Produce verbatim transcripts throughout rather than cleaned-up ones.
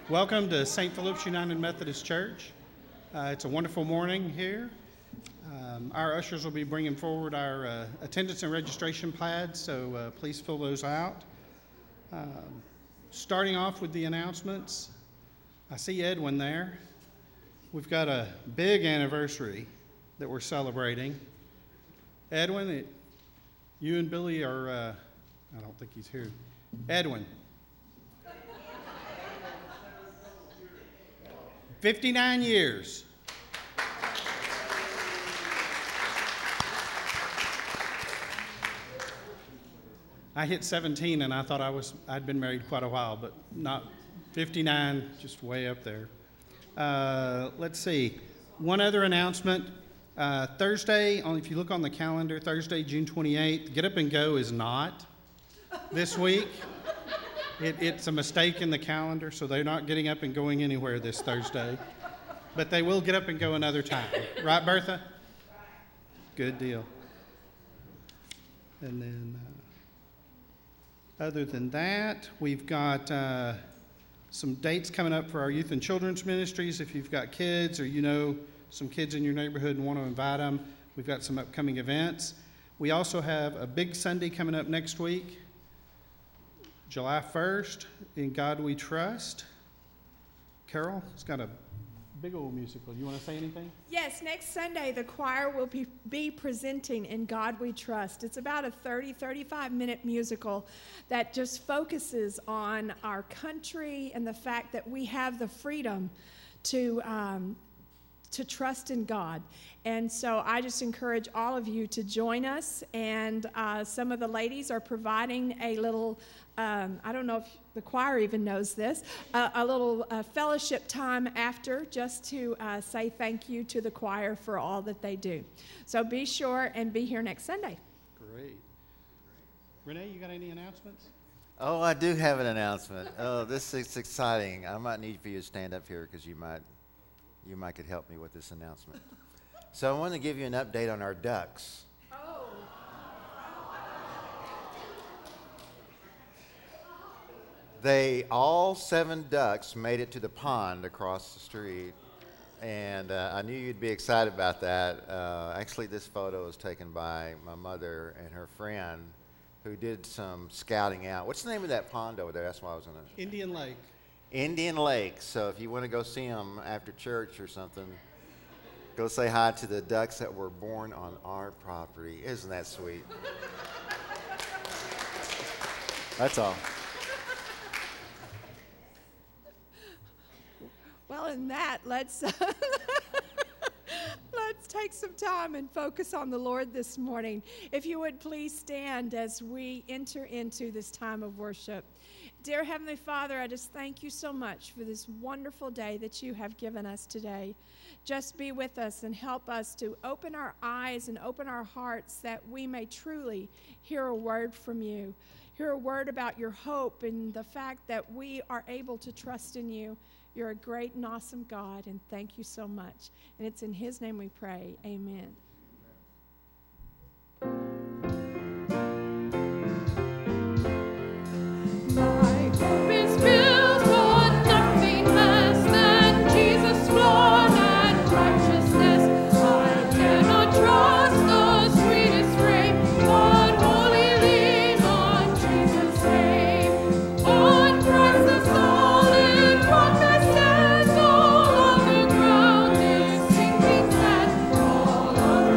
Welcome to Saint Philip's United Methodist Church. Uh, it's a wonderful morning here. Um, our ushers will be bringing forward our uh, attendance and registration plaids, so uh, please fill those out. Um, starting off with the announcements, I see Edwin there. We've got a big anniversary that we're celebrating. Edwin, it, you and Billy are, uh, I don't think he's here. Edwin. fifty-nine years. I hit seventeen and I thought I was, I'd been married quite a while, but not fifty-nine, just way up there. Uh, let's see, one other announcement. Uh, Thursday, if you look on the calendar, Thursday, June twenty-eighth, Get Up and Go is not this week. It, it's a mistake in the calendar, so they're not getting up and going anywhere this Thursday. But they will get up and go another time. Right, Bertha? Good deal. And then, uh, other than that, we've got uh, some dates coming up for our youth and children's ministries. If you've got kids or you know some kids in your neighborhood and want to invite them, we've got some upcoming events. We also have a big Sunday coming up next week. July first, In God We Trust. Carol, it's got a big old musical. You want to say anything? Yes, next Sunday the choir will be, be presenting In God We Trust. It's about a thirty, thirty-five minute musical that just focuses on our country and the fact that we have the freedom to um, to trust in God. And so I just encourage all of you to join us. And uh, some of the ladies are providing a little, um, I don't know if the choir even knows this, uh, a little uh, fellowship time after, just to uh, say thank you to the choir for all that they do. So be sure and be here next Sunday. Great. Renee, you got any announcements? Oh, I do have an announcement. Oh, this is exciting. I might need for you to stand up here because you might You might could help me with this announcement. So I want to give you an update on our ducks. Oh. They, all seven ducks made it to the pond across the street. And uh, I knew you'd be excited about that. Uh, actually, this photo was taken by my mother and her friend who did some scouting out. What's the name of that pond over there? That's why I was going to... Indian Lake. Indian Lake. So if you want to go see them after church or something, go say hi to the ducks that were born on our property. Isn't that sweet? That's all. Well, in that, let's let's take some time and focus on the Lord this morning. If you would please stand as we enter into this time of worship. Dear Heavenly Father, I just thank you so much for this wonderful day that you have given us today. Just be with us and help us to open our eyes and open our hearts that we may truly hear a word from you, hear a word about your hope and the fact that we are able to trust in you. You're a great and awesome God, and thank you so much. And it's in his name we pray. Amen. My hope is built on nothing less than Jesus' blood and righteousness. I cannot trust the sweetest frame, but wholly lean on Jesus' name. On Christ the solid rock I stand, all other ground is sinking sand. All other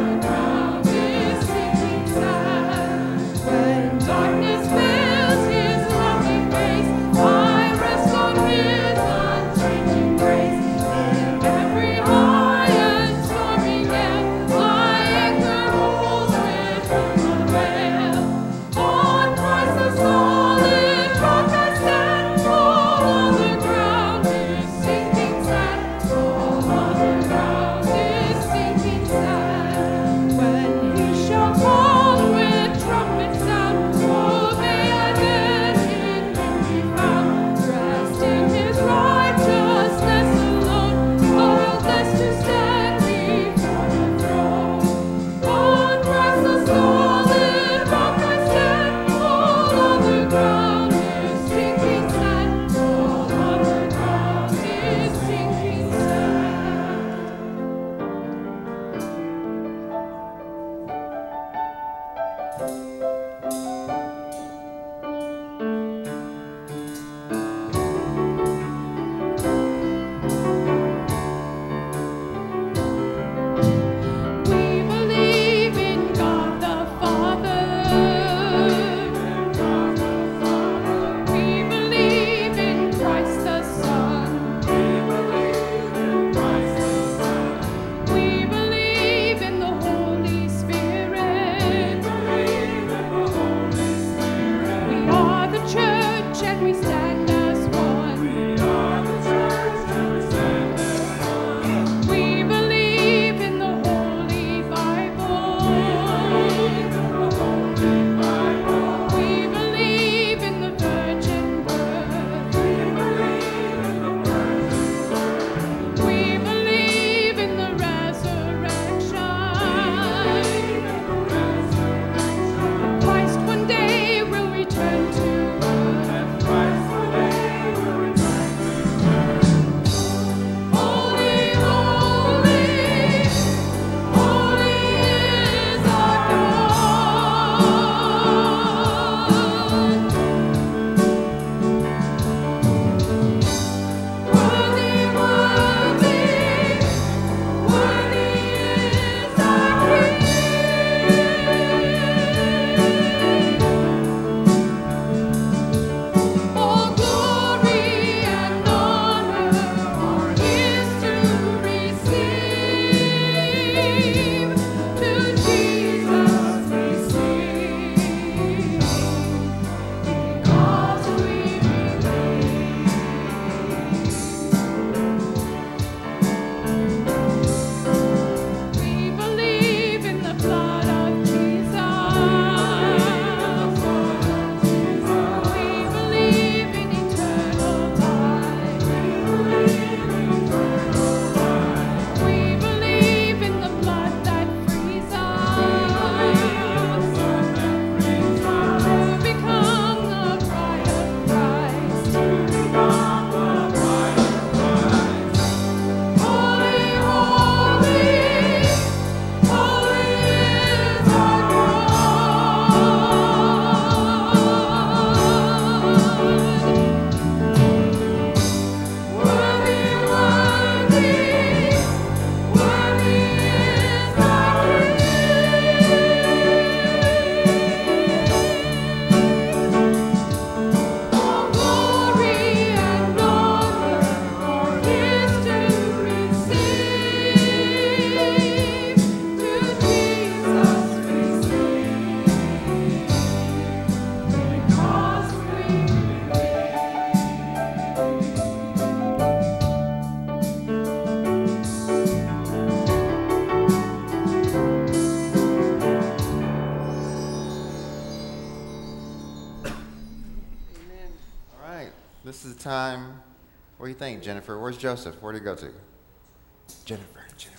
time. What do you think, Jennifer? Where's Joseph? Where'd he go to? Jennifer, Jennifer.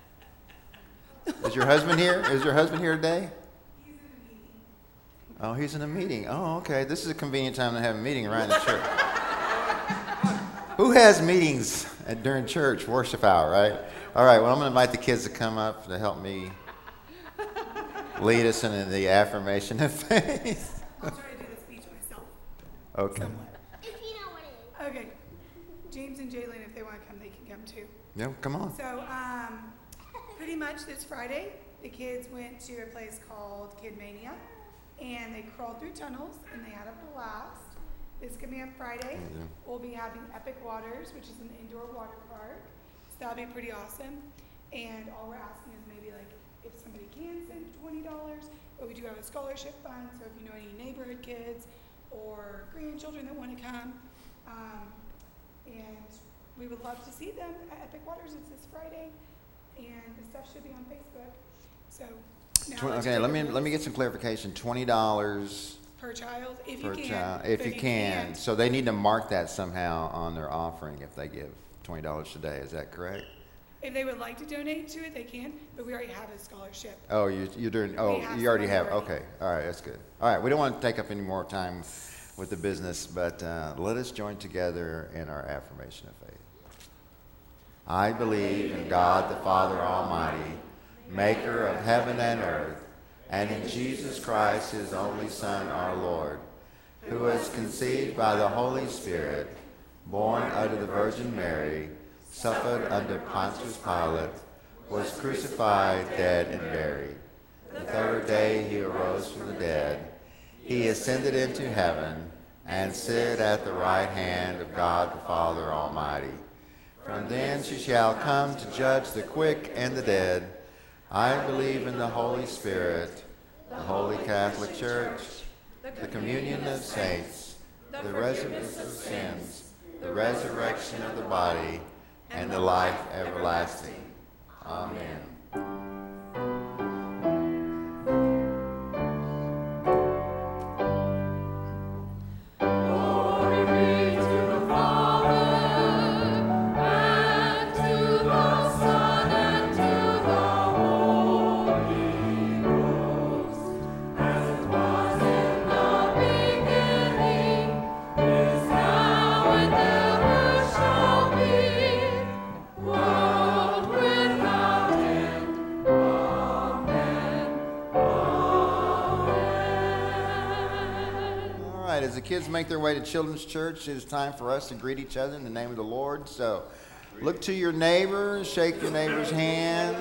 Is your husband here? Is your husband here today? He's in a meeting. Oh, he's in a meeting. Oh, okay. This is a convenient time to have a meeting around the church. Who has meetings at, during church worship hour, right? All right, well, I'm going to invite the kids to come up to help me lead us into the affirmation of faith. I'll try to do the speech myself. Okay. Somewhat. If you know what it is. Okay. James and Jalen, if they want to come, they can come too. Yeah, come on. So, um, pretty much this Friday, the kids went to a place called Kid Mania, and they crawled through tunnels, and they had a blast. This coming up Friday, Yeah. we'll be having Epic Waters, which is an indoor water park. So that'll be pretty awesome. And all we're asking is maybe like if somebody can send twenty dollars, but we do have a scholarship fund. So if you know any neighborhood kids or grandchildren that want to come, um, and we would love to see them at Epic Waters. It's this Friday, and the stuff should be on Facebook. So now Twen- let's okay, take let a me look let me get some clarification. Twenty dollars per child if per you can. child, but if you can. can't, So they need to mark that somehow on their offering if they give twenty dollars today. Is that correct? if they would like to donate to it, they can. But we already have a scholarship. Oh, you, you're doing, oh, have you already some have, already. okay. All right, that's good. All right, we don't want to take up any more time with the business, but uh, let us join together in our affirmation of faith. I believe in God the Father Almighty, maker of heaven and earth, and in Jesus Christ, his only Son, our Lord, who was conceived by the Holy Spirit, born under the Virgin Mary, suffered under Pontius Pilate, was crucified, dead, and buried. The third day he arose from the dead. He ascended into heaven and sit at the right hand of God the Father Almighty. From thence he shall come to judge the quick and the dead. I believe in the Holy Spirit, the Holy Catholic Church, the communion of saints, the forgiveness of sins, the resurrection of the body, and the life everlasting. Amen. Glory be to the Father, and to the Son, and to the Holy Ghost, as it was in the beginning, is now, and ever shall be, world without end. Amen. Amen. All right, as the kids make their way to Children's Church, it is time for us to greet each other in the name of the Lord. So look to your neighbor, shake your neighbor's hand.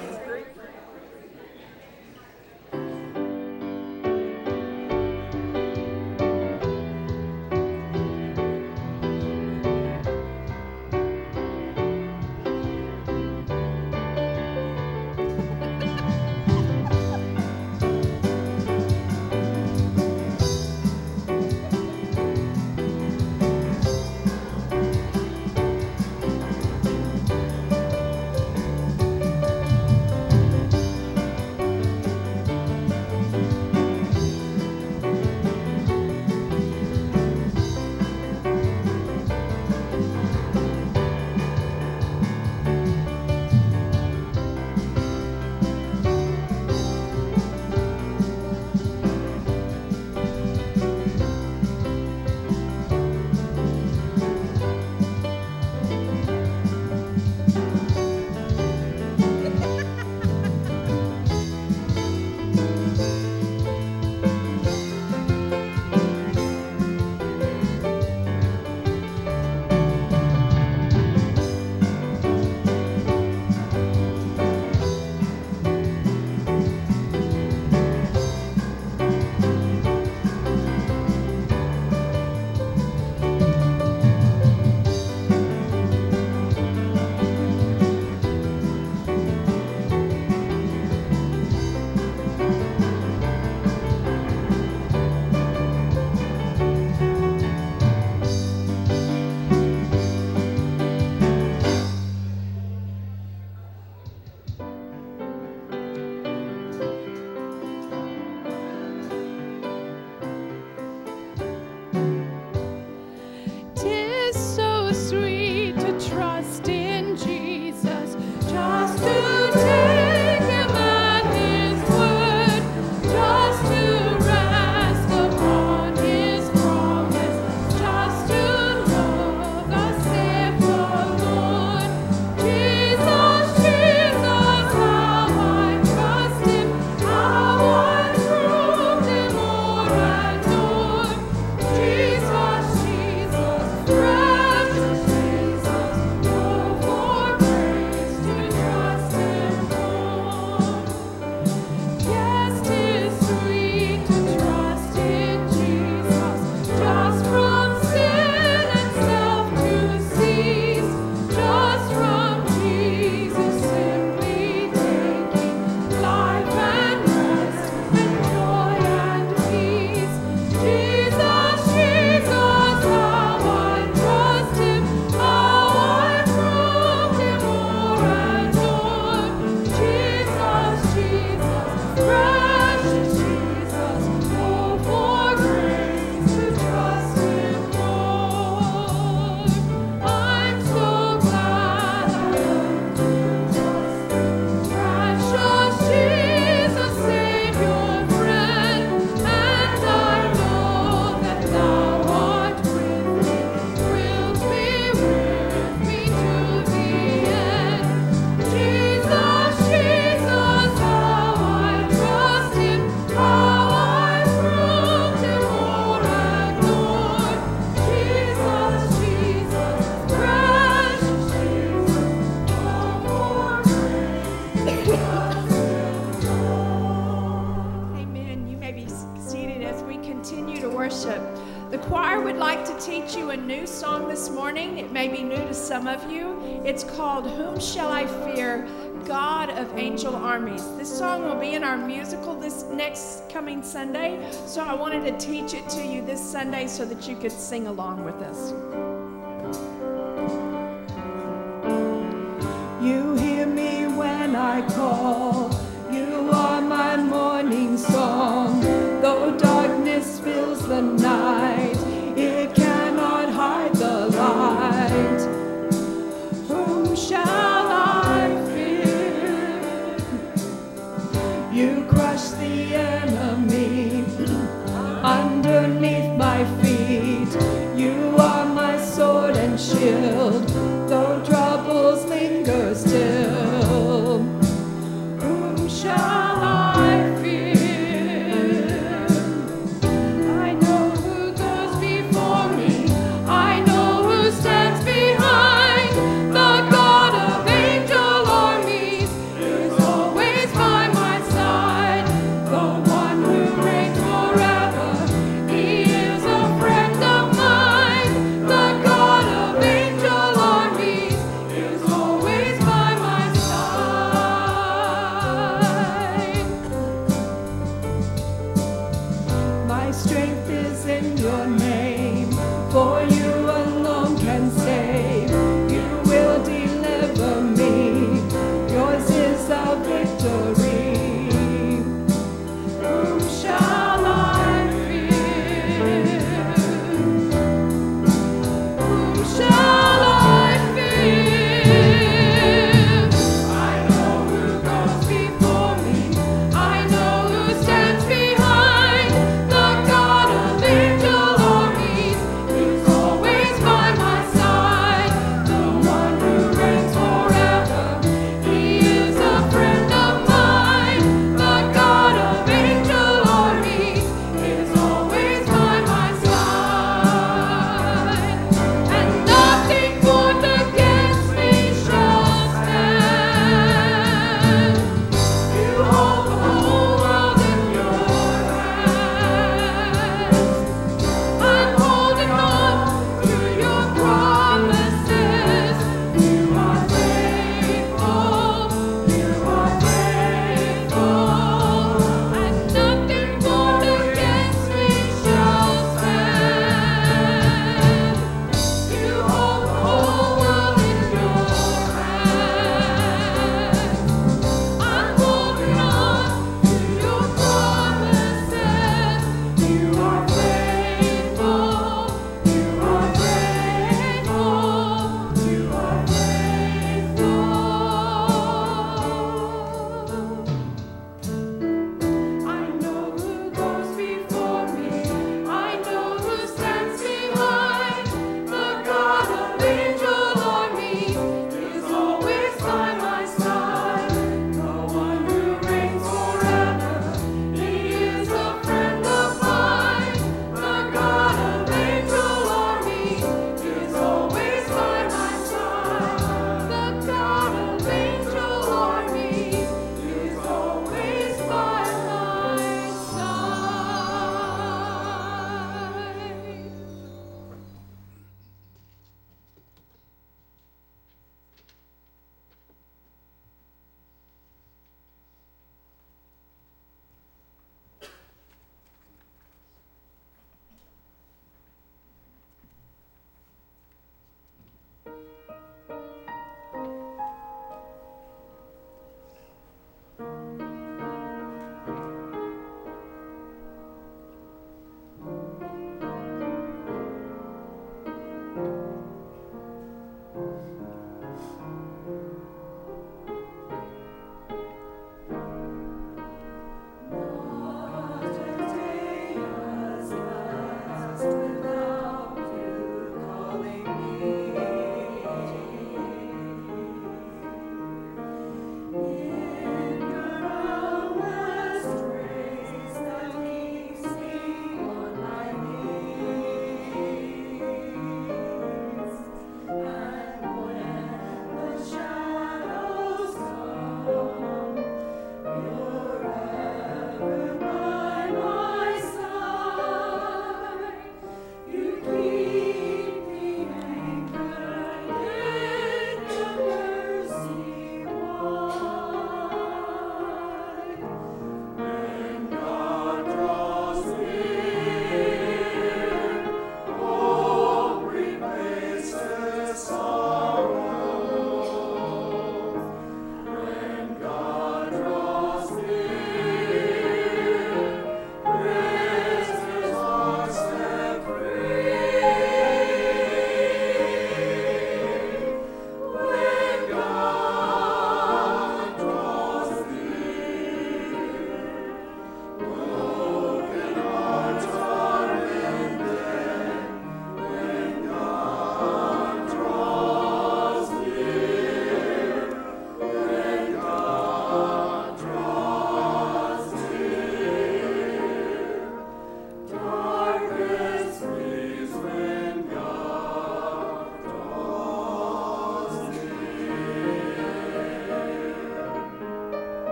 song this morning. It may be new to some of you. It's called Whom Shall I Fear? God of Angel Armies. This song will be in our musical this next coming Sunday, so I wanted to teach it to you this Sunday so that you could sing along with us. You hear me when I call. You are my morning song. Though darkness fills the night, it cannot hide the light. Whom shall I fear? You crush the enemy underneath my feet. You are my sword and shield, though troubles linger still. Whom shall I fear? I know who goes before me. I know who stands behind. The God of angel armies is always by my side. The one who reigns forever, he is a friend of mine. The God of angel armies is always by my side. My strength is in your name, for you alone can save. You will deliver me. Yours is the victory. Whom shall I fear? Whom shall I fear? I know who goes before me. I know who stands behind. The God of angel armies is always by my side. The one who reigns forever, he is a friend of mine. The God of angel armies is always by my side. And nothing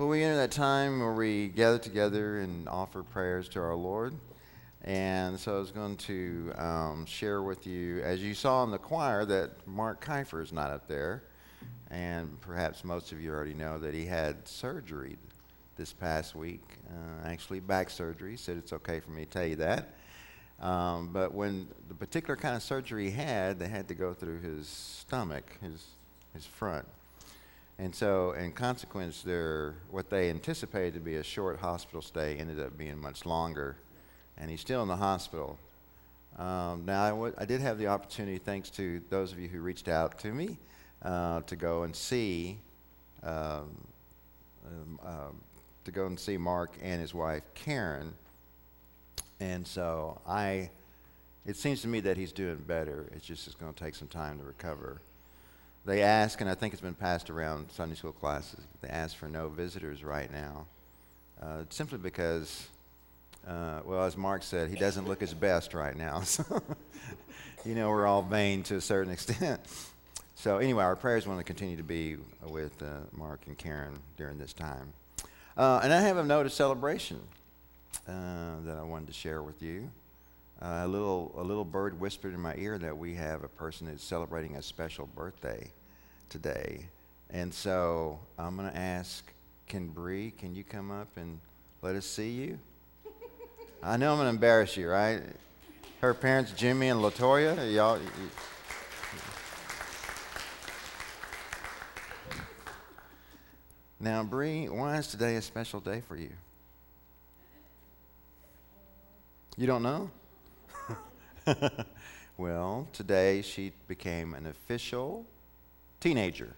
Well, we enter that time where we gather together and offer prayers to our Lord. And so I was going to um, share with you, as you saw in the choir, that Mark Kiefer is not up there. And perhaps most of you already know that he had surgery this past week, uh, actually back surgery. He said it's okay for me to tell you that. Um, but when the particular kind of surgery he had, they had to go through his stomach, his, his front. And so, in consequence, their, what they anticipated to be a short hospital stay ended up being much longer, and he's still in the hospital. Um, now, I, w- I did have the opportunity, thanks to those of you who reached out to me, uh, to go and see, um, um, um, to go and see Mark and his wife Karen. And so, I, it seems to me that he's doing better. It's just it's going to take some time to recover. They ask, and I think it's been passed around Sunday school classes, they ask for no visitors right now, uh, simply because, uh, well, as Mark said, he doesn't look his best right now. So, you know, we're all vain to a certain extent. So anyway, our prayers want to continue to be with uh, Mark and Karen during this time. Uh, and I have a note of celebration uh, that I wanted to share with you. Uh, a little a little bird whispered in my ear that we have a person who's celebrating a special birthday today. And so I'm going to ask, can Bree, can you come up and let us see you? I know I'm going to embarrass you, right? Her parents, Jimmy and LaToya, y'all. You, now, Bree, why is today a special day for you? You don't know? Well, today she became an official teenager.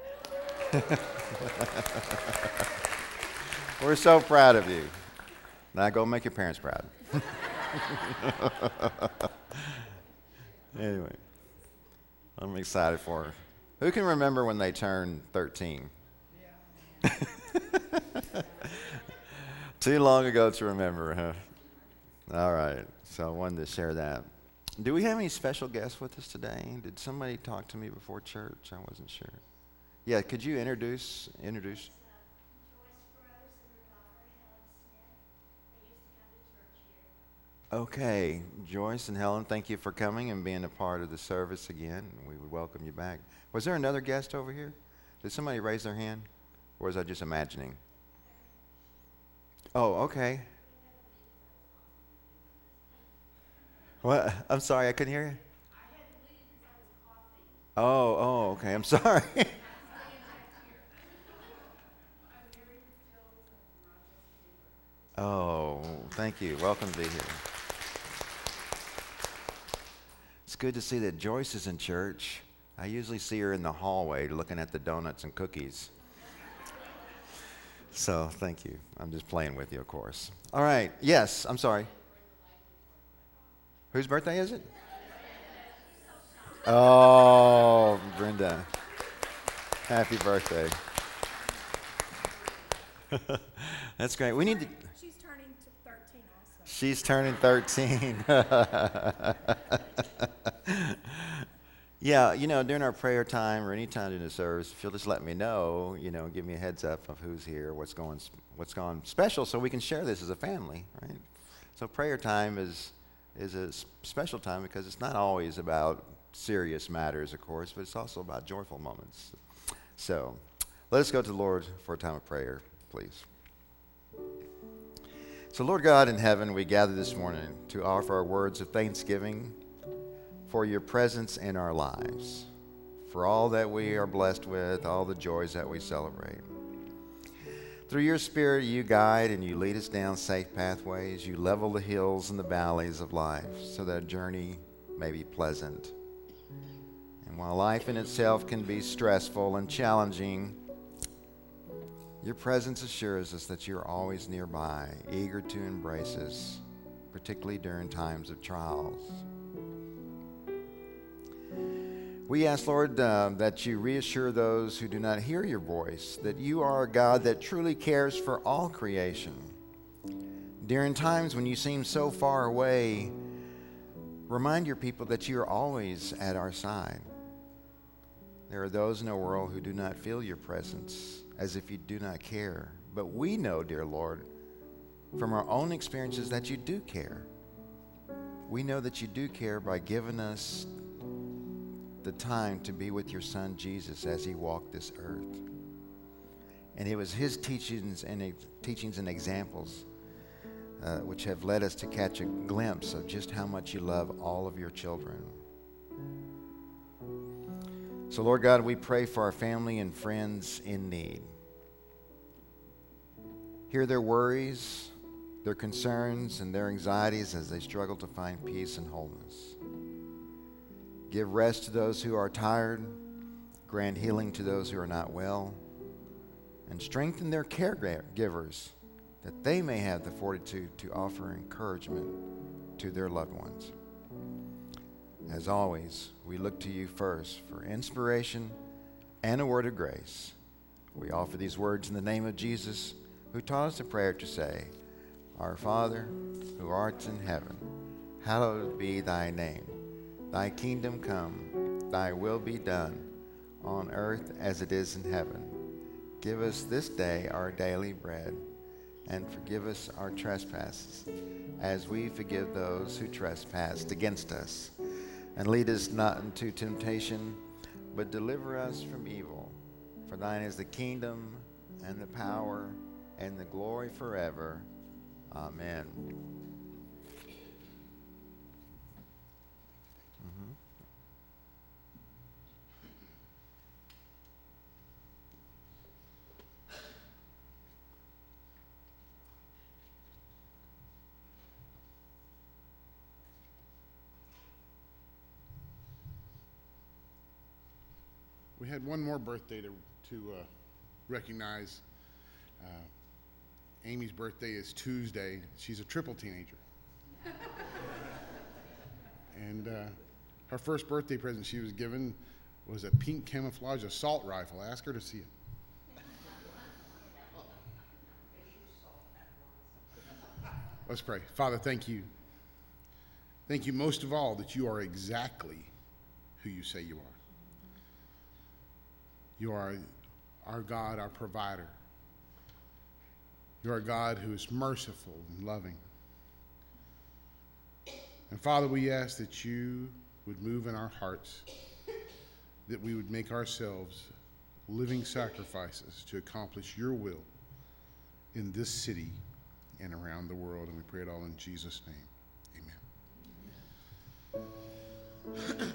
We're so proud of you. Now go make your parents proud. Anyway, I'm excited for her. Who can remember when they turned thirteen? Yeah. Too long ago to remember, huh? All right, so I wanted to share that. Do we have any special guests with us today? Did somebody talk to me before church? I wasn't sure. Yeah, could you introduce introduce? Okay, Joyce and Helen, thank you for coming and being a part of the service again. We would welcome you back. Was there another guest over here? Did somebody raise their hand? Or was I just imagining? Oh, okay. What? I'm sorry, I couldn't hear you. Oh, oh, okay. I'm sorry. Oh, thank you. Welcome to be here. It's good to see that Joyce is in church. I usually see her in the hallway looking at the donuts and cookies. So, thank you. I'm just playing with you, of course. All right. Yes, I'm sorry. Whose birthday is it? Oh, Brenda. Happy birthday. That's great. We need to... She's turning to thirteen also. She's turning thirteen. Yeah, you know, during our prayer time or any time in the service, if you'll just let me know, you know, give me a heads up of who's here, what's going, what's going special, so we can share this as a family, right? So prayer time is is a special time because it's not always about serious matters, of course, but it's also about joyful moments. So let us go to the Lord for a time of prayer, please. So Lord God in heaven, we gather this morning to offer our words of thanksgiving for your presence in our lives, for all that we are blessed with, all the joys that we celebrate. Through your Spirit, you guide and you lead us down safe pathways. You level the hills and the valleys of life so that our journey may be pleasant. And while life in itself can be stressful and challenging, your presence assures us that you're always nearby, eager to embrace us, particularly during times of trials. We ask, Lord, uh, that you reassure those who do not hear your voice, that you are a God that truly cares for all creation. During times when you seem so far away, remind your people that you are always at our side. There are those in the world who do not feel your presence, as if you do not care, But we know, dear Lord, from our own experiences that you do care. We know that you do care by giving us the time to be with your son Jesus as he walked this earth. And it was his teachings and teachings and examples uh, which have led us to catch a glimpse of just how much you love all of your children. So, Lord God, we pray for our family and friends in need. Hear their worries, their concerns, and their anxieties as they struggle to find peace and wholeness. Give rest to those who are tired, grant healing to those who are not well, and strengthen their caregivers that they may have the fortitude to offer encouragement to their loved ones. As always, we look to you first for inspiration and a word of grace. We offer these words in the name of Jesus, who taught us a prayer to say, Our Father, who art in heaven, hallowed be thy name. Thy kingdom come, thy will be done, on earth as it is in heaven. Give us this day our daily bread, and forgive us our trespasses, as we forgive those who trespass against us. And lead us not into temptation, but deliver us from evil. For thine is the kingdom, and the power, and the glory forever. Amen. Mm-hmm. We had one more birthday to, to uh, recognize. Uh, Amy's birthday is Tuesday. She's a triple teenager. And uh, her first birthday present she was given was a pink camouflage assault rifle. Ask her to see it. Let's pray. Father, thank you. Thank you most of all that you are exactly who you say you are. You are our God, our provider. You are a God who is merciful and loving. And Father, we ask that you would move in our hearts, that we would make ourselves living sacrifices to accomplish your will in this city and around the world. And we pray it all in Jesus' name. Amen.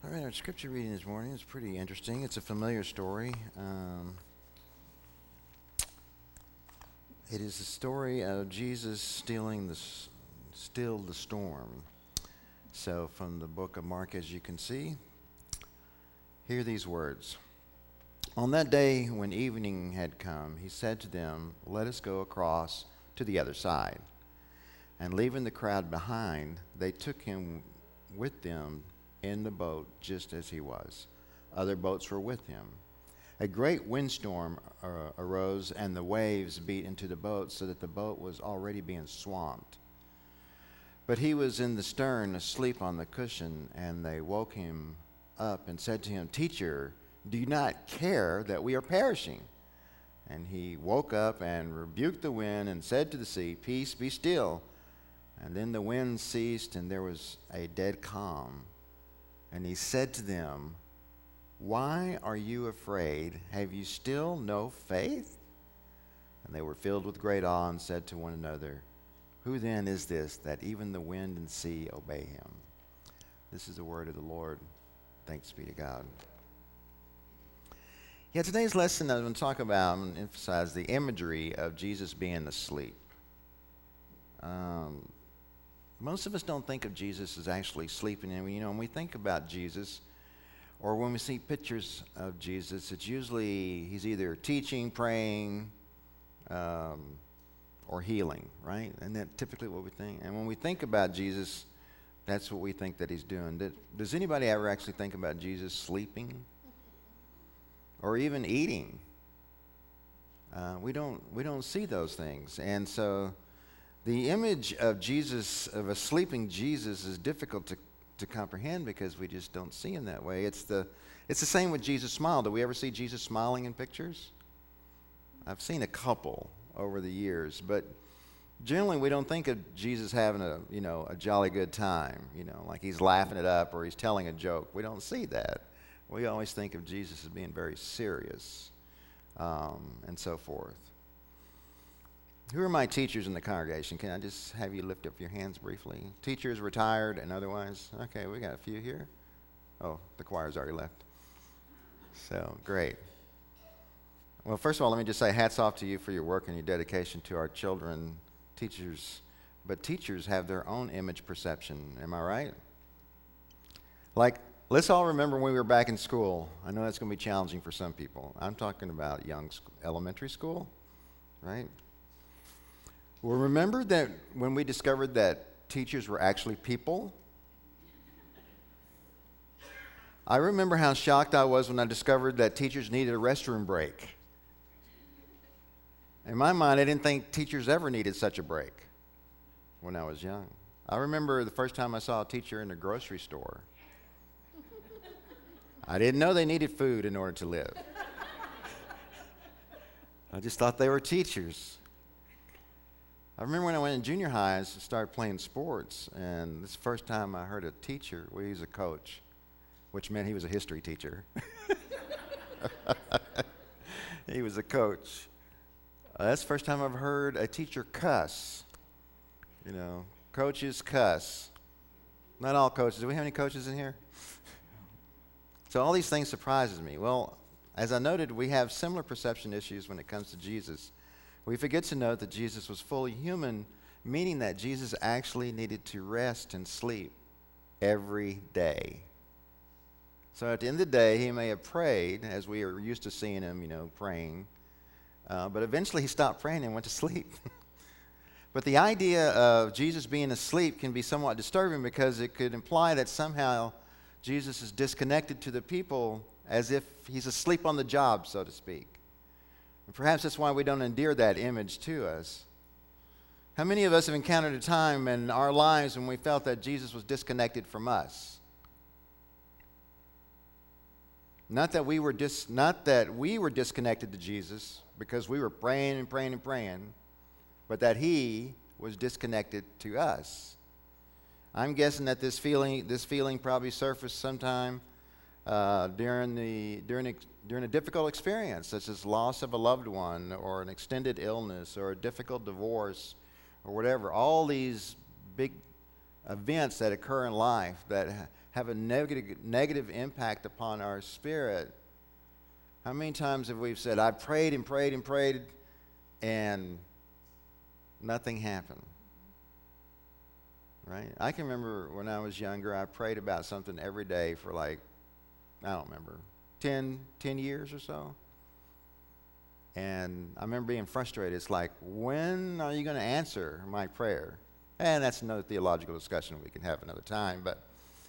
All right, our scripture reading this morning is pretty interesting. It's a familiar story. Um, it is the story of Jesus stealing the, s- still the storm. So from the book of Mark, as you can see, hear these words. On that day when evening had come, he said to them, "Let us go across to the other side." And leaving the crowd behind, they took him with them in the boat just as he was. Other boats were with him. A great windstorm uh, arose, and the waves beat into the boat so that the boat was already being swamped. But he was in the stern, asleep on the cushion, and they woke him up and said to him, "Teacher, do you not care that we are perishing?" And he woke up and rebuked the wind and said to the sea, "Peace, be still." And then the wind ceased, and there was a dead calm. And he said to them, "Why are you afraid? Have you still no faith?" And they were filled with great awe and said to one another, "Who then is this that even the wind and sea obey him?" This is the word of the Lord. Thanks be to God. Yeah, today's lesson I'm going to talk about and emphasize the imagery of Jesus being asleep. Um, most of us don't think of Jesus as actually sleeping. And, you know, when we think about Jesus, or when we see pictures of Jesus, it's usually he's either teaching, praying, um, or healing, right? And that's typically what we think. And when we think about Jesus, that's what we think that he's doing. Did, does anybody ever actually think about Jesus sleeping? Or even eating? Uh, we don't we don't see those things. And so the image of Jesus, of a sleeping Jesus, is difficult to, to comprehend because we just don't see him that way. It's the it's the same with Jesus' smile. Do we ever see Jesus smiling in pictures? I've seen a couple over the years, but generally we don't think of Jesus having a you know a jolly good time, you know, like he's laughing it up or he's telling a joke. We don't see that. We always think of Jesus as being very serious, um, and so forth. Who are my teachers in the congregation? Can I just have you lift up your hands briefly? Teachers, retired, and otherwise? Okay, we got a few here. Oh, the choir's already left. So, great. Well, first of all, let me just say hats off to you for your work and your dedication to our children, teachers. But teachers have their own image perception, am I right? Like, let's all remember when we were back in school. I know that's going to be challenging for some people. I'm talking about young sc- elementary school, right? Well, remember that when we discovered that teachers were actually people? I remember how shocked I was when I discovered that teachers needed a restroom break. In my mind, I didn't think teachers ever needed such a break when I was young. I remember the first time I saw a teacher in a grocery store. I didn't know they needed food in order to live. I just thought they were teachers. I remember when I went in junior high, I started playing sports, and this is the first time I heard a teacher, well, he was a coach, which meant he was a history teacher. He was a coach. Uh, that's the first time I've heard a teacher cuss. You know, coaches cuss. Not all coaches. Do we have any coaches in here? So all these things surprises me. Well, as I noted, we have similar perception issues when it comes to Jesus. We forget to note that Jesus was fully human, meaning that Jesus actually needed to rest and sleep every day. So at the end of the day, he may have prayed, as we are used to seeing him, you know, praying, uh, but eventually he stopped praying and went to sleep. But the idea of Jesus being asleep can be somewhat disturbing because it could imply that somehow Jesus is disconnected to the people as if he's asleep on the job, so to speak. And perhaps that's why we don't endear that image to us. How many of us have encountered a time in our lives when we felt that Jesus was disconnected from us? Not that we were dis- not that we were disconnected to Jesus because we were praying and praying and praying, but that he was disconnected to us. I'm guessing that this feeling this feeling probably surfaced sometime uh, during the during ex- during a difficult experience, such as loss of a loved one, or an extended illness, or a difficult divorce, or whatever. All these big events that occur in life that ha- have a negative, negative impact upon our spirit. How many times have we said, I prayed and prayed and prayed, and nothing happened? Right? I can remember when I was younger, I prayed about something every day for like, I don't remember, ten, ten years or so. And I remember being frustrated. It's like, when are you going to answer my prayer? And that's another theological discussion we can have another time. But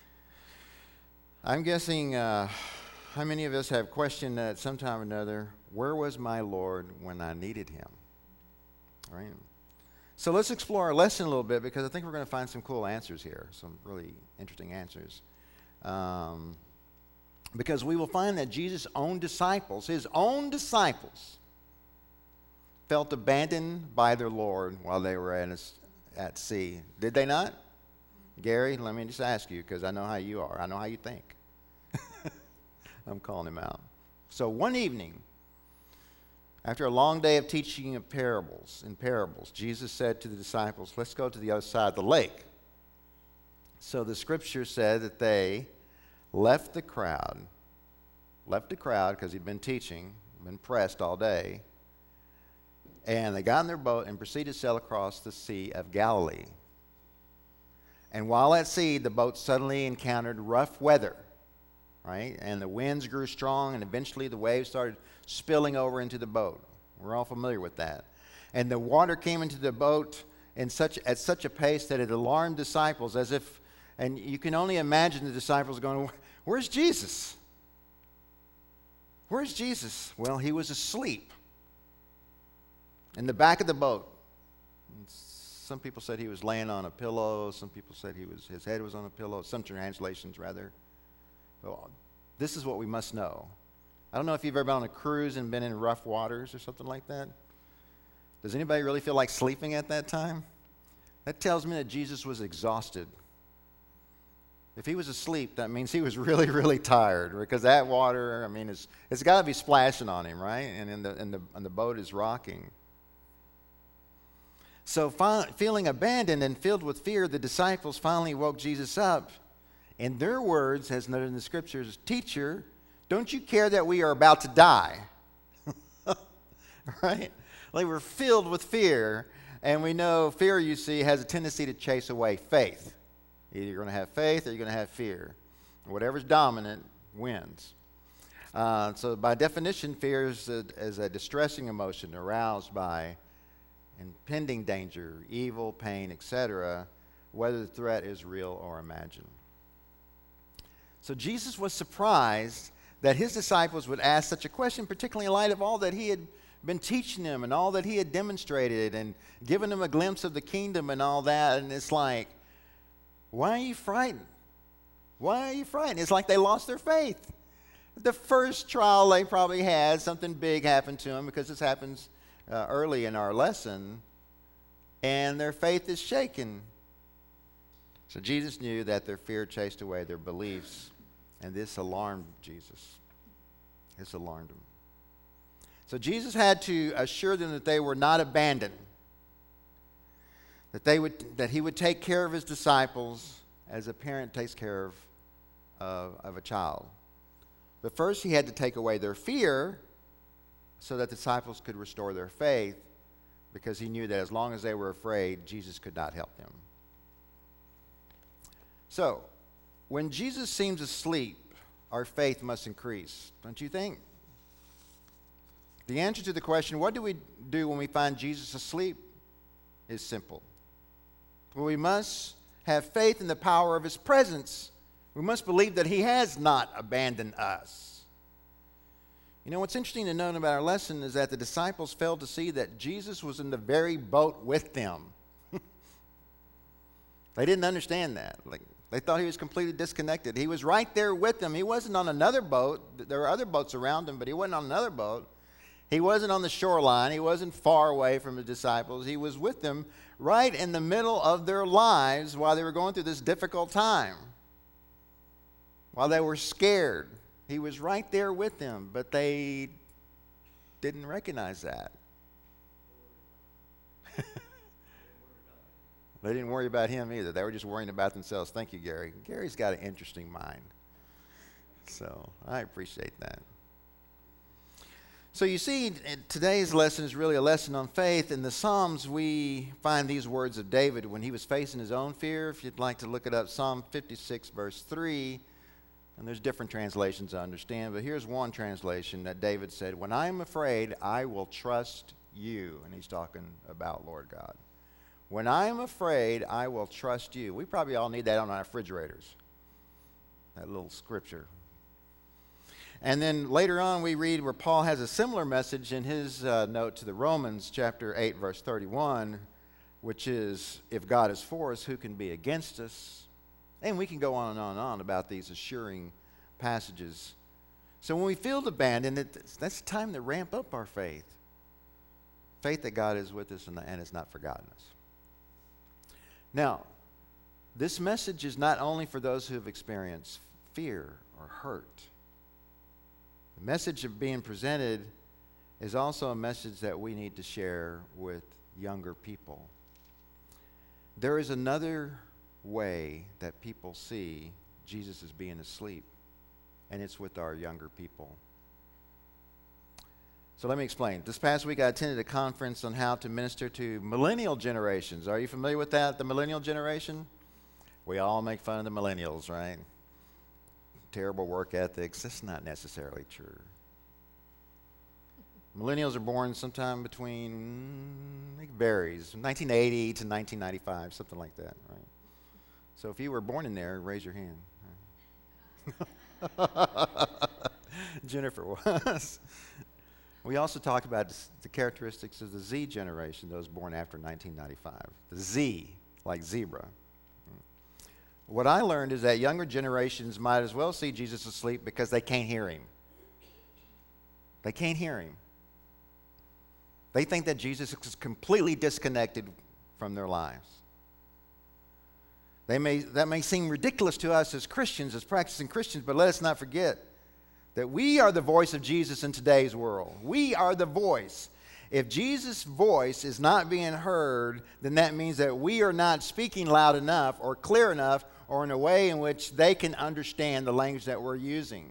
I'm guessing uh, how many of us have questioned at some time or another, where was my Lord when I needed him? All right? So let's explore our lesson a little bit, because I think we're going to find some cool answers here, some really interesting answers. Um, because we will find that Jesus' own disciples, his own disciples, felt abandoned by their Lord while they were at, at sea. Did they not? Gary, let me just ask you, because I know how you are. I know how you think. I'm calling him out. So one evening, after a long day of teaching of parables, in parables, Jesus said to the disciples, let's go to the other side of the lake. So the scripture said that they left the crowd, left the crowd because he'd been teaching, been pressed all day, and they got in their boat and proceeded to sail across the Sea of Galilee. And while at sea, the boat suddenly encountered rough weather, right? And the winds grew strong, and eventually the waves started spilling over into the boat. We're all familiar with that. And the water came into the boat in such, at such a pace that it alarmed disciples, as if, and you can only imagine the disciples going, where's Jesus? Where's Jesus? Well, he was asleep in the back of the boat. Some people said he was laying on a pillow. Some people said he was, his head was on a pillow. Some translations, rather. But this is what we must know. I don't know if you've ever been on a cruise and been in rough waters or something like that. Does anybody really feel like sleeping at that time? That tells me that Jesus was exhausted. If he was asleep, that means he was really, really tired, because that water, I mean, it's, it's got to be splashing on him, right? And, in the, and, the, and the boat is rocking. So fi- feeling abandoned and filled with fear, the disciples finally woke Jesus up. In their words, as noted in the scriptures, teacher, don't you care that we are about to die? Right? They were filled with fear. And we know fear, you see, has a tendency to chase away faith. Either you're going to have faith or you're going to have fear. Whatever's dominant wins. Uh, so by definition, fear is a, is a distressing emotion aroused by impending danger, evil, pain, et cetera, whether the threat is real or imagined. So Jesus was surprised that his disciples would ask such a question, particularly in light of all that he had been teaching them and all that he had demonstrated and given them a glimpse of the kingdom and all that. And it's like, why are you frightened? Why are you frightened? It's like they lost their faith. The first trial they probably had, something big happened to them, because this happens Uh, early in our lesson, and their faith is shaken. So Jesus knew that their fear chased away their beliefs, and this alarmed Jesus. This alarmed him. So Jesus had to assure them that they were not abandoned, that they would, that he would take care of his disciples as a parent takes care of, uh, of a child. But first he had to take away their fear, so that the disciples could restore their faith, because he knew that as long as they were afraid, Jesus could not help them. So, when Jesus seems asleep, our faith must increase, don't you think? The answer to the question, what do we do when we find Jesus asleep, is simple. Well, we must have faith in the power of his presence. We must believe that he has not abandoned us. You know, what's interesting to note about our lesson is that the disciples failed to see that Jesus was in the very boat with them. They didn't understand that. Like, they thought he was completely disconnected. He was right there with them. He wasn't on another boat. There were other boats around him, but he wasn't on another boat. He wasn't on the shoreline. He wasn't far away from the disciples. He was with them right in the middle of their lives while they were going through this difficult time, while they were scared. He was right there with them, but they didn't recognize that. They didn't worry about him either. They were just worrying about themselves. Thank you, Gary. Gary's got an interesting mind. So I appreciate that. So you see, today's lesson is really a lesson on faith. In the Psalms, we find these words of David when he was facing his own fear. If you'd like to look it up, Psalm fifty-six, verse three. And there's different translations I understand, but here's one translation that David said, "When I am afraid, I will trust you." And he's talking about Lord God. When I am afraid, I will trust you. We probably all need that on our refrigerators, that little scripture. And then later on we read where Paul has a similar message in his uh, note to the Romans, chapter eight, verse thirty-one, which is, if God is for us, who can be against us? And we can go on and on and on about these assuring passages. So when we feel abandoned, that's time to ramp up our faith. Faith that God is with us and has not forgotten us. Now, this message is not only for those who have experienced fear or hurt. The message of being presented is also a message that we need to share with younger people. There is another way that people see Jesus as being asleep, and it's with our younger people. So let me explain. This past week I attended a conference on how to minister to millennial generations. Are you familiar with that, the millennial generation? We all make fun of the millennials, right? Terrible work ethics. That's not necessarily true. Millennials are born sometime between, it varies, nineteen eighty to nineteen ninety-five, something like that, right? So if you were born in there, raise your hand. Jennifer was. We also talk about the characteristics of the Z generation, those born after nineteen ninety-five. The Z, like zebra. What I learned is that younger generations might as well see Jesus asleep because they can't hear him. They can't hear him. They think that Jesus is completely disconnected from their lives. They may, that may seem ridiculous to us as Christians, as practicing Christians, but let us not forget that we are the voice of Jesus in today's world. We are the voice. If Jesus' voice is not being heard, then that means that we are not speaking loud enough or clear enough or in a way in which they can understand the language that we're using.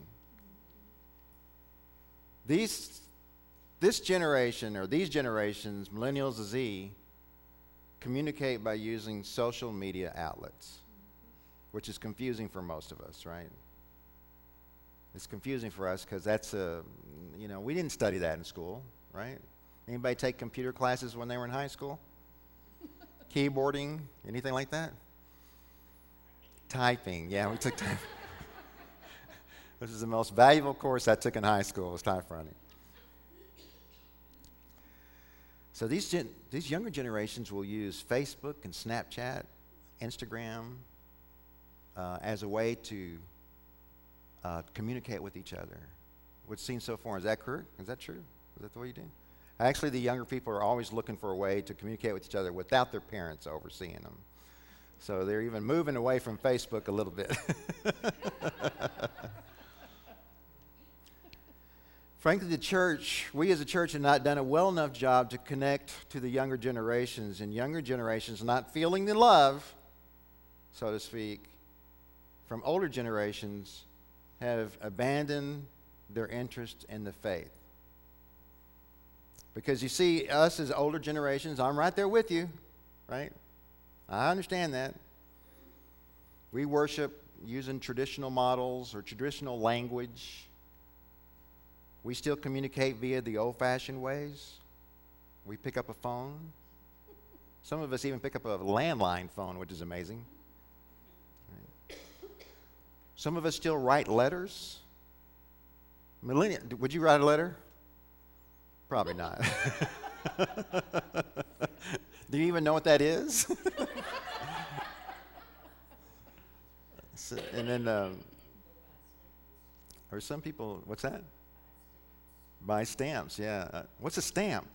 These, this generation, or these generations, millennials, Z, communicate by using social media outlets, which is confusing for most of us, right? It's confusing for us because that's a, you know, we didn't study that in school, right? Anybody take computer classes when they were in high school? Keyboarding, anything like that? Typing, yeah, we took typing. This is the most valuable course I took in high school, was typewriting. So these gen- these younger generations will use Facebook and Snapchat, Instagram, uh, as a way to uh, communicate with each other. What's seen so far, is that correct? Is that true? Is that the way you do? Actually, the younger people are always looking for a way to communicate with each other without their parents overseeing them. So they're even moving away from Facebook a little bit. Frankly, the church, we as a church have not done a well enough job to connect to the younger generations, and younger generations not feeling the love, so to speak, from older generations have abandoned their interest in the faith. Because you see, us as older generations, I'm right there with you, right? I understand that. We worship using traditional models or traditional language. We still communicate via the old-fashioned ways. We pick up a phone. Some of us even pick up a landline phone, which is amazing. Right. Some of us still write letters. Millennial, would you write a letter? Probably not. Do you even know what that is? So, and then, um, or some people, what's that? Buy stamps, yeah. Uh, what's a stamp?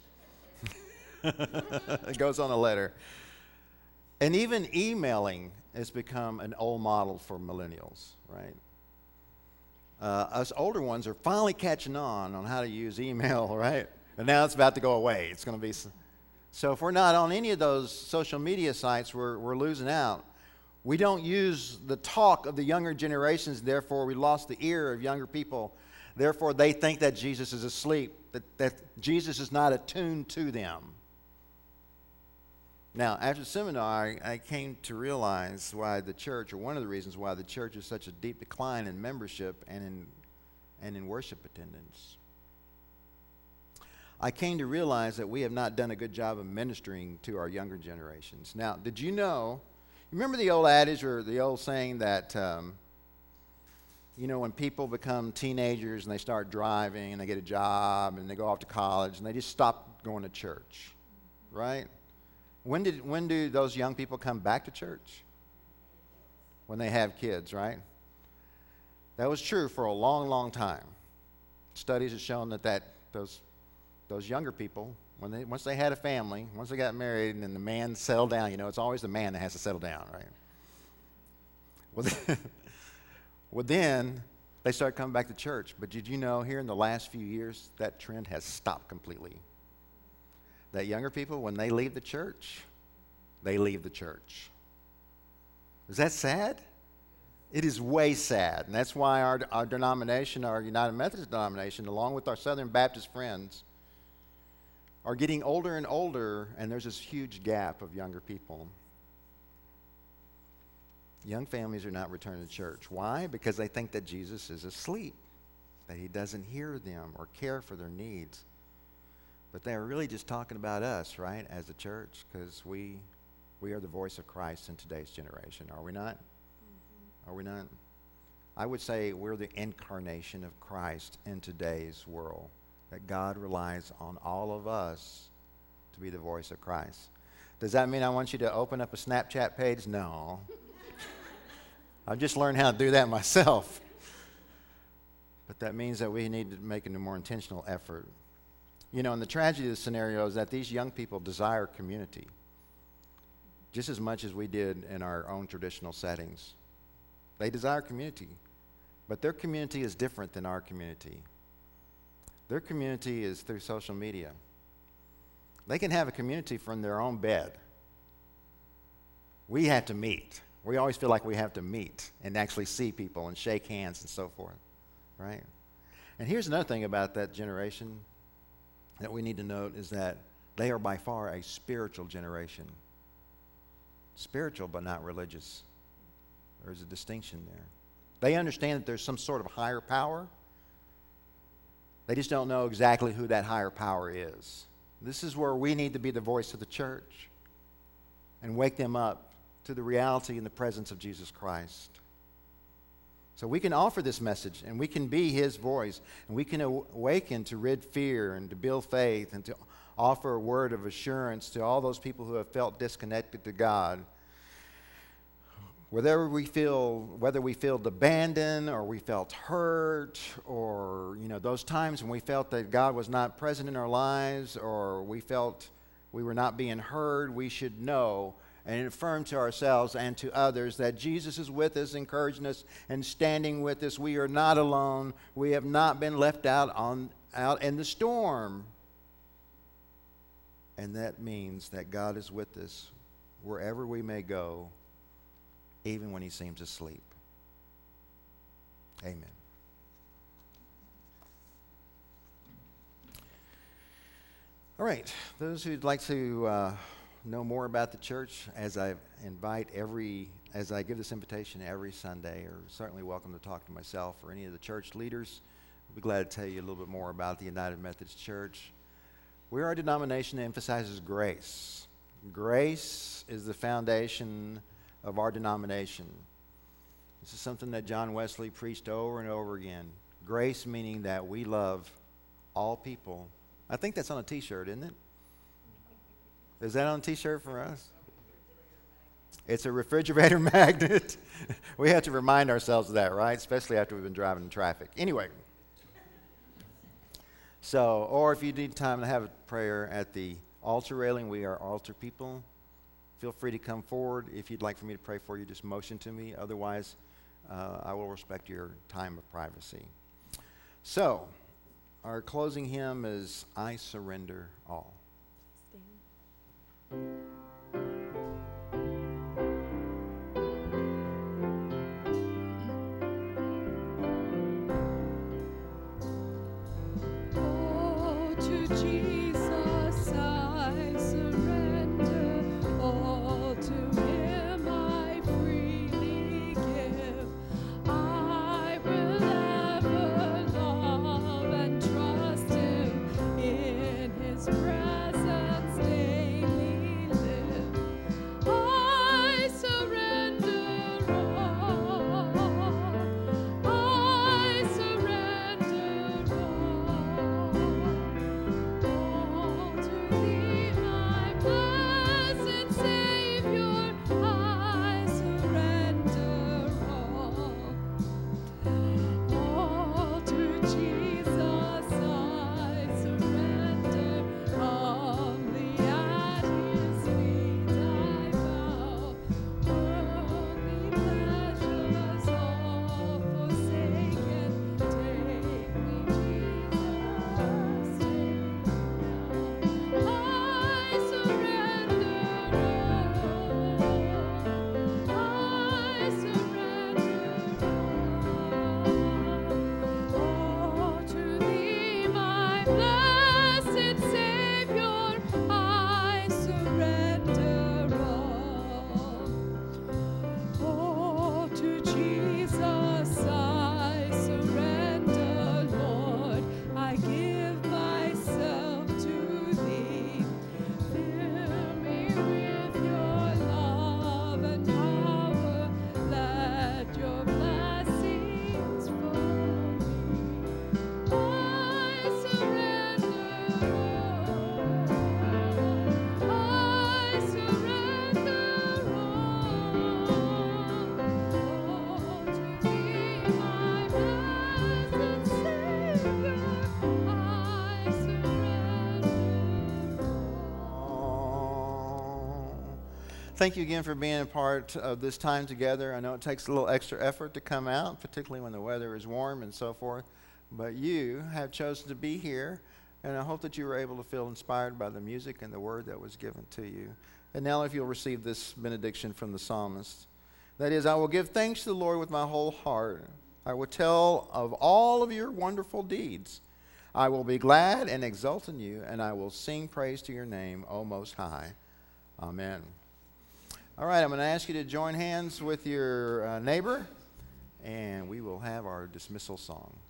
It goes on a letter. And even emailing has become an old model for millennials, right? Uh, us older ones are finally catching on on how to use email, right? And now it's about to go away. It's going to be, So if we're not on any of those social media sites, we're, we're losing out. We don't use the talk of the younger generations, therefore we lost the ear of younger people. Therefore they think that Jesus is asleep, that, that Jesus is not attuned to them. Now, after the seminar, I, I came to realize why the church, or one of the reasons why the church is such a deep decline in membership and in, and in worship attendance. I came to realize that we have not done a good job of ministering to our younger generations. Now, did you know, remember the old adage or the old saying that, um, you know, when people become teenagers and they start driving and they get a job and they go off to college and they just stop going to church, right? When did when do those young people come back to church? When they have kids, right? That was true for a long, long time. Studies have shown that, that those those younger people, when they once they had a family, once they got married, and then the man settled down, you know, it's always the man that has to settle down, right? Well, then, well, then they started coming back to church. But did you know here in the last few years that trend has stopped completely? That younger people, when they leave the church, they leave the church. Is that sad? It is way sad. And that's why our, our denomination, our United Methodist denomination, along with our Southern Baptist friends, are getting older and older, and there's this huge gap of younger people. Young families are not returning to church. Why? Because they think that Jesus is asleep, that he doesn't hear them or care for their needs. But they're really just talking about us, right, as a church, because we we are the voice of Christ in today's generation, are we not? Mm-hmm. Are we not? I would say we're the incarnation of Christ in today's world, that God relies on all of us to be the voice of Christ. Does that mean I want you to open up a Snapchat page? No. I've just learned how to do that myself. But that means that we need to make a more intentional effort. You know, and the tragedy of the scenario is that these young people desire community just as much as we did in our own traditional settings. They desire community, but their community is different than our community. Their community is through social media. They can have a community from their own bed. We have to meet. We always feel like we have to meet and actually see people and shake hands and so forth, right? And here's another thing about that generation that we need to note is that they are by far a spiritual generation. Spiritual, but not religious. There's a distinction there. They understand that there's some sort of higher power. They just don't know exactly who that higher power is. This is where we need to be the voice of the church and wake them up to the reality and the presence of Jesus Christ. So we can offer this message, and we can be his voice, and we can awaken to rid fear and to build faith and to offer a word of assurance to all those people who have felt disconnected to God. Whether we feel, whether we feel abandoned or we felt hurt, or you know those times when we felt that God was not present in our lives, or we felt we were not being heard, we should know and affirm to ourselves and to others that Jesus is with us, encouraging us and standing with us. We are not alone. We have not been left out on out in the storm. And that means that God is with us wherever we may go, even when he seems asleep. Amen. All right, those who'd like to uh, know more about the church, as I invite every, as I give this invitation every Sunday, are certainly welcome to talk to myself or any of the church leaders. I'll be glad to tell you a little bit more about the United Methodist Church. We are a denomination that emphasizes grace. Grace is the foundation of our denomination. This is something that John Wesley preached over and over again. Grace meaning that we love all people. I think that's on a t-shirt, isn't it? Is that on a t-shirt for us? It's a refrigerator magnet. We have to remind ourselves of that, right? Especially after we've been driving in traffic. Anyway. So, or if you need time to have a prayer at the altar railing, we are altar people. Feel free to come forward. If you'd like for me to pray for you, just motion to me. Otherwise, uh, I will respect your time of privacy. So, our closing hymn is I Surrender All. Oh, to Jesus I surrender, all to Him I freely give. I will ever love and trust Him, in His presence daily live. I surrender all, I surrender all, all to Thee, my blessed Savior, I surrender all. All to Jesus I surrender, humbly at His feet I bow. Worldly pleasures all forsaken, take me, Jesus, take me now. I surrender all, I surrender all. All to Thee, my blessed Savior, I surrender all. All to Jesus I surrender, Lord. I give myself to Thee. Fill me with Your love and power. Let Your blessings follow me. I surrender all. I surrender all. All to Thee, my blessed Savior, I surrender all. Thank you again for being a part of this time together. I know it takes a little extra effort to come out, particularly when the weather is warm and so forth, but you have chosen to be here, and I hope that you were able to feel inspired by the music and the word that was given to you. And now if you'll receive this benediction from the psalmist, that is, I will give thanks to the Lord with my whole heart. I will tell of all of Your wonderful deeds. I will be glad and exult in You, and I will sing praise to Your name, O Most High. Amen. All right, I'm going to ask you to join hands with your uh, neighbor, and we will have our dismissal song.